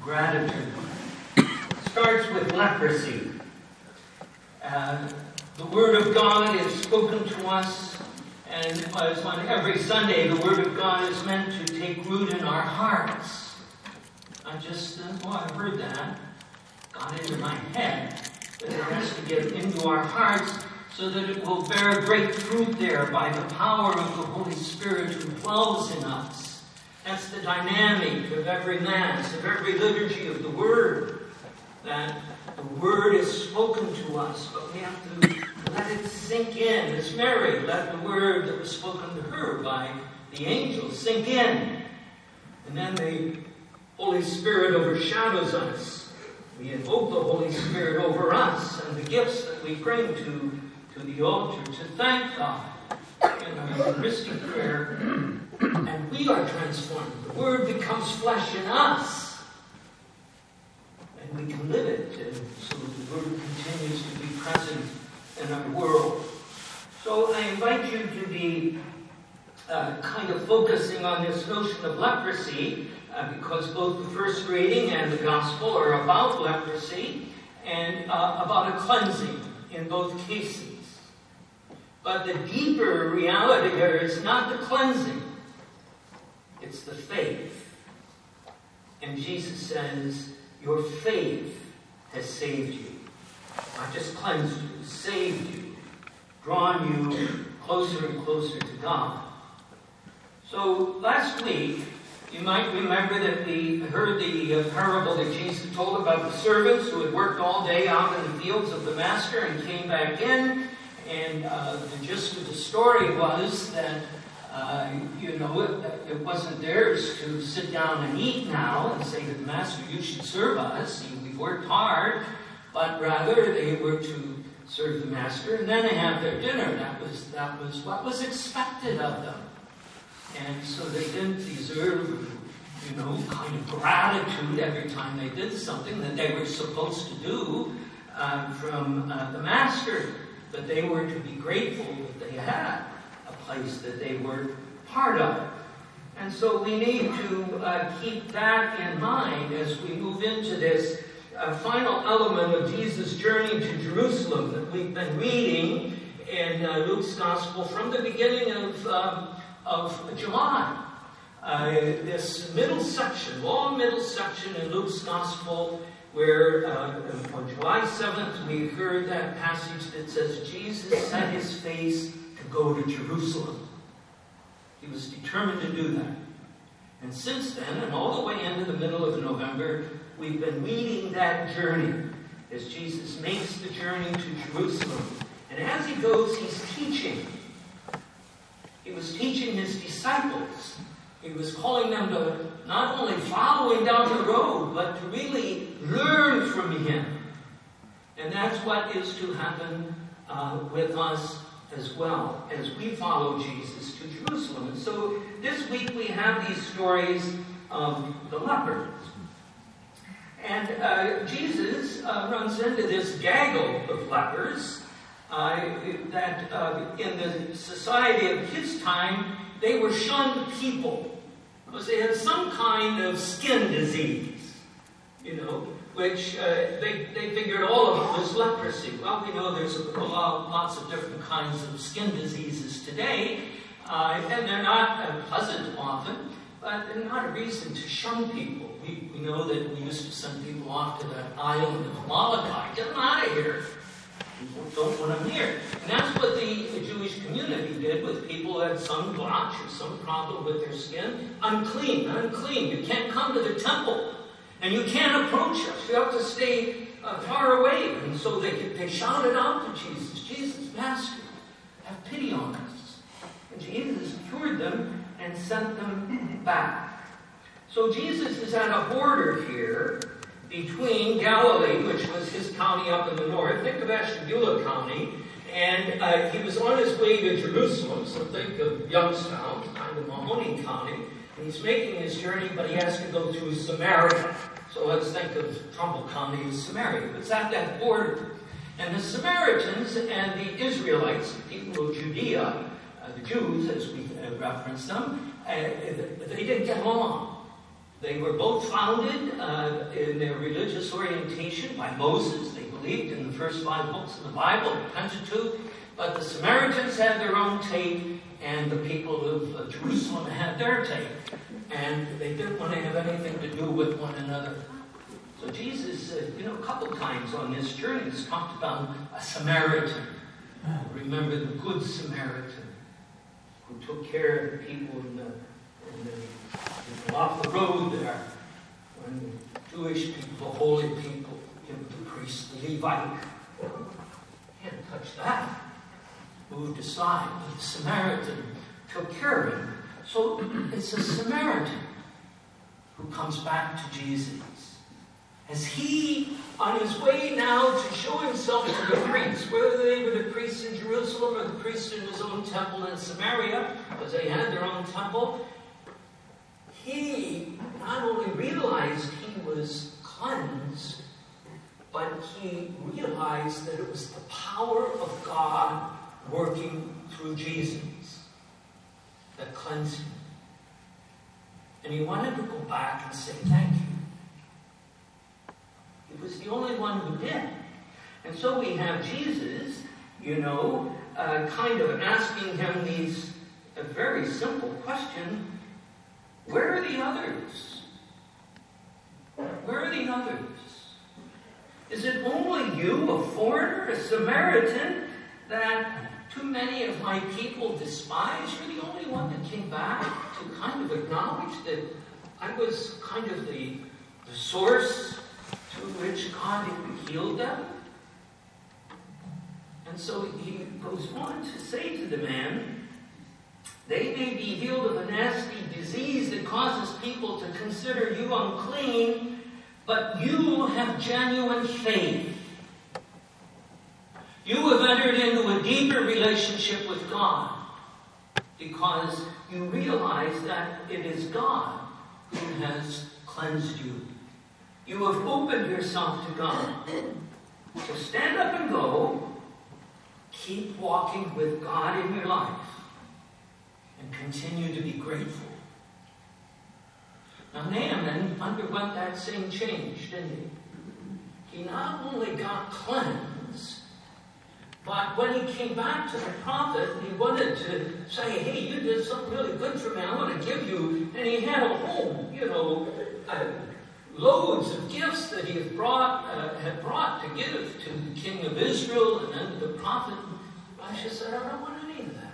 gratitude. It starts with leprosy. The Word of God is spoken to us, and as on every Sunday, the Word of God is meant to take root in our hearts. I heard that. Got into my head. But it has to get into our hearts so that it will bear great fruit there by the power of the Holy Spirit who dwells in us. That's the dynamic of every Mass, of every liturgy of the Word. That the Word is spoken to us, but we have to let it sink in. As Mary let the Word that was spoken to her by the angels sink in. And then the Holy Spirit overshadows us. We invoke the Holy Spirit over us and the gifts that we bring to the altar to thank God in our Eucharistic prayer. And we are transformed. The Word becomes flesh in us. And we can live it. And so the Word continues to be present in our world. So I invite you to be kind of focusing on this notion of leprosy, because both the first reading and the Gospel are about leprosy and about a cleansing in both cases. But the deeper reality here is not the cleansing, it's the faith. And Jesus says, your faith has saved you. Not just cleansed you, saved you, drawn you closer and closer to God. So last week, you might remember that we heard the parable that Jesus told about the servants who had worked all day out in the fields of the master and came back in. And the gist of the story was that, it wasn't theirs to sit down and eat now and say to the master, you should serve us. We've worked hard. But rather, they were to serve the master and then have their dinner. That was what was expected of them. And so they didn't deserve, kind of gratitude every time they did something that they were supposed to do from the master. But they were to be grateful that they had a place that they were part of. And so we need to keep that in mind as we move into this final element of Jesus' journey to Jerusalem that we've been reading in Luke's Gospel from the beginning of July. This long middle section in Luke's Gospel where on July 7th we heard that passage that says Jesus set his face to go to Jerusalem. He was determined to do that. And since then, and all the way into the middle of November, we've been reading that journey as Jesus makes the journey to Jerusalem. And as he goes, he's teaching. He was teaching his disciples. He was calling them to not only follow him down the road, but to really learn from him. And that's what is to happen with us as well, as we follow Jesus to Jerusalem. And so this week we have these stories of the lepers. And Jesus runs into this gaggle of lepers that in the society of his time, they were shunned people because they had some kind of skin disease, which they figured all of it was leprosy. Well, we know there's lots of different kinds of skin diseases today, and they're not pleasant often, but they're not a reason to shun people. We know that we used to send people off to that island of Molokai. Get them out of here. People don't want them here. And that's what the Jewish community did with people who had some blotch or some problem with their skin. Unclean, unclean. You can't come to the temple. And you can't approach us. You have to stay far away. And so they shouted out to Jesus, Jesus, Master, have pity on us. And Jesus cured them and sent them back. So Jesus is at a border here between Galilee, which was his county up in the north. Think of Ashtabula County. And he was on his way to Jerusalem, so think of Youngstown, kind of Mahoning County. And he's making his journey, but he has to go through Samaria. So let's think of Trumbull County as Samaria. It's at that border. And the Samaritans and the Israelites, the people of Judea, the Jews, as we reference them, they didn't get along. They were both founded in their religious orientation by Moses. They believed in the first 5 books of the Bible, the Pentateuch. But the Samaritans had their own take, and the people of Jerusalem had their take. And they didn't want to have anything to do with one another. So Jesus, a couple times on this journey, has talked about a Samaritan. Remember the Good Samaritan, who took care of the people off the road there, when the Jewish people, the holy people, the priest, the Levite, can't touch that. Moved aside, but the Samaritan took care of him. So it's a Samaritan who comes back to Jesus. As he, on his way now to show himself to the priests, whether they were the priests in Jerusalem or the priests in his own temple in Samaria, because they had their own temple, he not only realized he was cleansed, but he realized that it was the power of God working through Jesus that cleansed him. And he wanted to go back and say thank you. He was the only one who did. And so we have Jesus, kind of asking him a very simple question. Where are the others? Where are the others? Is it only you, a foreigner, a Samaritan, that too many of my people despise? You're the only one that came back to kind of acknowledge that I was kind of the source to which God had healed them. And so he goes on to say to the man, they may be healed of a nasty disease that causes people to consider you unclean, but you have genuine faith. You have entered into a deeper relationship with God because you realize that it is God who has cleansed you. You have opened yourself to God. So stand up and go. Keep walking with God in your life. And continue to be grateful. Now Naaman underwent that same change, didn't he? He not only got cleansed, but when he came back to the prophet, he wanted to say, hey, you did something really good for me. I want to give you. And he had a whole, loads of gifts that he had brought to give to the king of Israel and then to the prophet. Elisha said, I don't want any of that.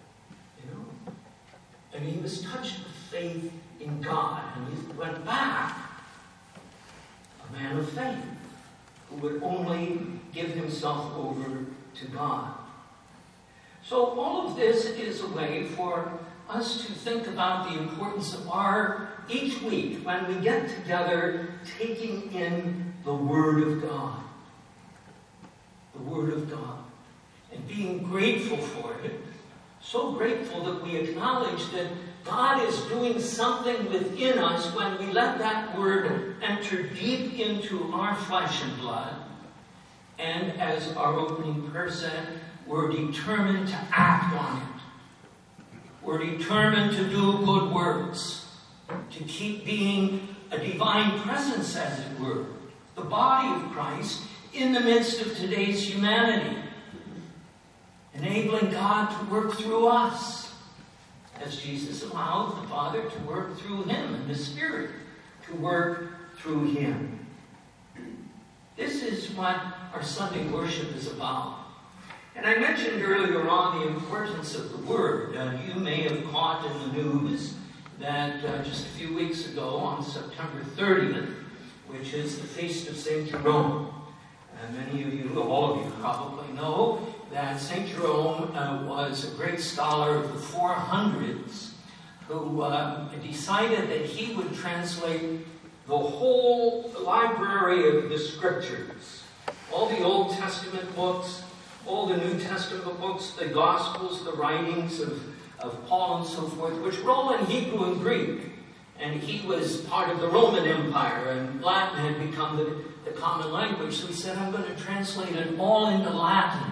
And he was touched with faith in God. And he went back, a man of faith, who would only give himself over to God. So all of this is a way for us to think about the importance of each week, when we get together, taking in the Word of God. The Word of God. And being grateful for it. So grateful that we acknowledge that God is doing something within us when we let that Word enter deep into our flesh and blood. And as our opening prayer said, we're determined to act on it. We're determined to do good works. To keep being a divine presence, as it were. The body of Christ in the midst of today's humanity. Enabling God to work through us. As Jesus allowed the Father to work through him and the Spirit to work through him. This is what our Sunday worship is about. And I mentioned earlier on the importance of the Word. You may have caught in the news that just a few weeks ago on September 30th, which is the feast of St. Jerome. And many of you, all of you probably know that St. Jerome was a great scholar of the 400s who decided that he would translate the whole library of the Scriptures. All the Old Testament books, all the New Testament books, the Gospels, the writings of Paul and so forth, which were all in Hebrew and Greek. And he was part of the Roman Empire, and Latin had become the common language. So he said, I'm going to translate it all into Latin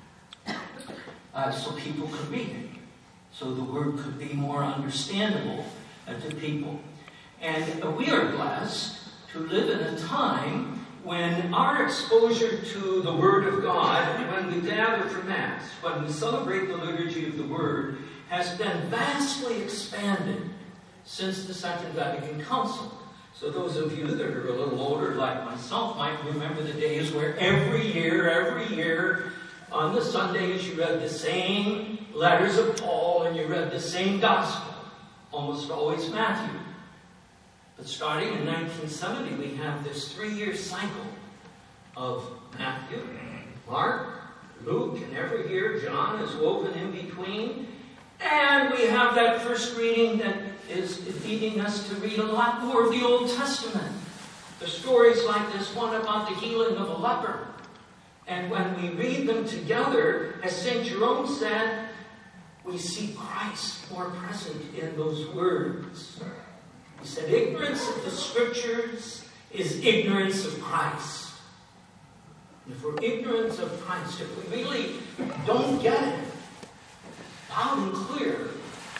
so people could read it, so the Word could be more understandable to people. And we are blessed to live in a time when our exposure to the Word of God, when we gather for Mass, when we celebrate the liturgy of the Word, has been vastly expanded since the Second Vatican Council. So those of you that are a little older, like myself, might remember the days where every year, on the Sundays, you read the same letters of Paul and you read the same gospel, almost always Matthew. But starting in 1970, we have this 3-year cycle of Matthew, Mark, Luke, and every year John is woven in between. And we have that first reading that is leading us to read a lot more of the Old Testament. The stories like this one about the healing of a leper. And when we read them together, as St. Jerome said, we see Christ more present in those words. He said, ignorance of the Scriptures is ignorance of Christ. And if we're ignorant of Christ, if we really don't get it loud and clear,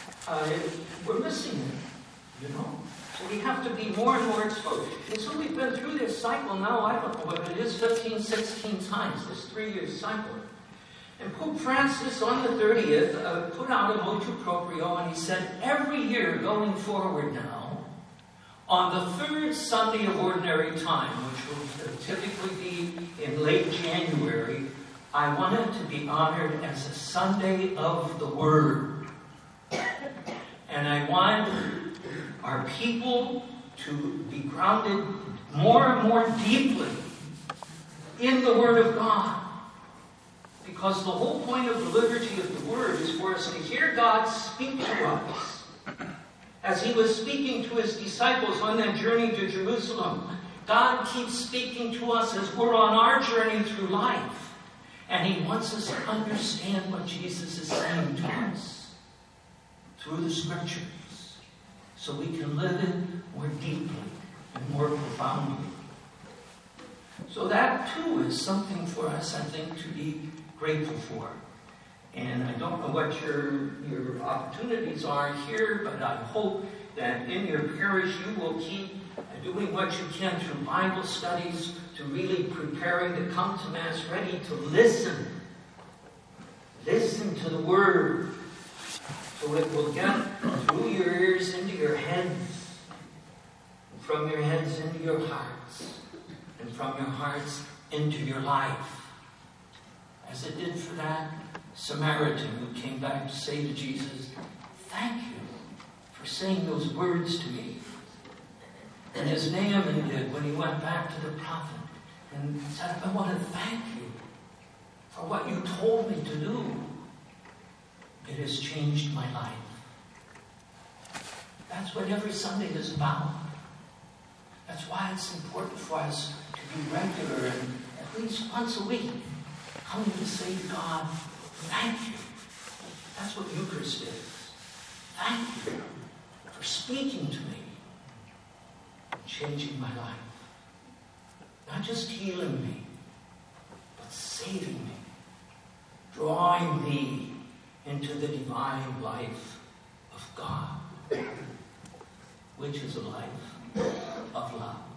we're missing it, you know. So we have to be more and more exposed. And so we've been through this cycle now, I don't know what it is, 15, 16 times, this 3-year cycle. And Pope Francis, on the 30th, put out a motu proprio, and he said, every year going forward now, on the 3rd Sunday of Ordinary Time, which will typically be in late January, I want it to be honored as a Sunday of the Word. And I want our people to be grounded more and more deeply in the Word of God. Because the whole point of the liturgy of the Word is for us to hear God speak to us. As He was speaking to His disciples on that journey to Jerusalem, God keeps speaking to us as we're on our journey through life. And He wants us to understand what Jesus is saying to us through the Scriptures, so we can live it more deeply and more profoundly. So that, too, is something for us, I think, to be grateful for. And I don't know what your opportunities are here, but I hope that in your parish you will keep doing what you can through Bible studies, to really preparing to come to Mass, ready to listen. Listen to the Word, so it will get through your ears into your heads, and from your heads into your hearts, and from your hearts into your life. As it did for that Samaritan who came back to say to Jesus, thank you for saying those words to me. And as Naaman did when he went back to the prophet and said, I want to thank you for what you told me to do. It has changed my life. That's what every Sunday is about. That's why it's important for us to be regular and at least once a week coming to say to God, thank you. That's what Eucharist is. Thank you for speaking to me and changing my life. Not just healing me, but saving me, drawing me into the divine life of God, which is a life of love.